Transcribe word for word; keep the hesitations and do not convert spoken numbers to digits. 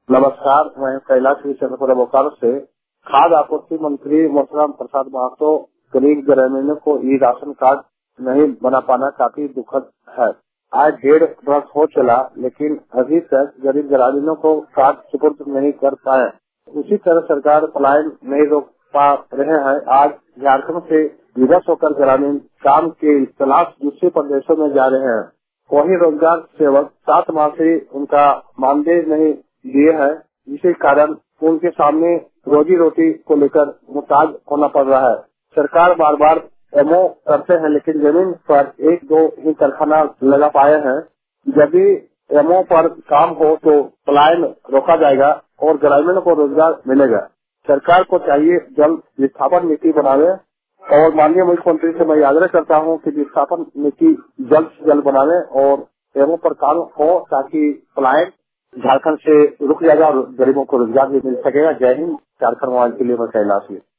नमस्कार, मैं कैलाश चंद्रपुर बोकारो से। खाद्य आपूर्ति मंत्री मोहतरम प्रसाद महतो गरीब ग्रामीणों को ई राशन कार्ड नहीं बना पाना काफी दुखद है। आज डेढ़ वर्ष हो चला, लेकिन अभी तक गरीब ग्रामीणों को कार्ड सुपुर्द नहीं कर पाए। उसी तरह सरकार पलायन नहीं रोक पा रहे हैं। आज झारखंड से विवश होकर ग्रामीण काम के तलाश दूसरे प्रदेशों में जा रहे हैं। वही रोजगार सेवक सात माह से उनका मानदेय नहीं दिए हैं, जिसके कारण उनके सामने रोजी रोटी को लेकर मुहताज होना पड़ रहा है। सरकार बार बार एमओ करते हैं, लेकिन जमीन पर एक दो ही कारखाना लगा पाए हैं। जब भी एमओ पर काम हो तो पलायन रोका जाएगा और ग्रामीणों को रोजगार मिलेगा। सरकार को चाहिए जल्द विस्थापन नीति बनावे और माननीय मुख्यमंत्री से मैं आग्रह करता हूं कि विस्थापन नीति जल्द से जल्द बनावे और एमओ पर काम हो, ताकि पलायन झारखंड से रुक जाएगा और गरीबों को रोजगार भी मिल सकेगा। जय हिंद। झारखंड मोबाइल के लिए मैं कैलाश हूँ।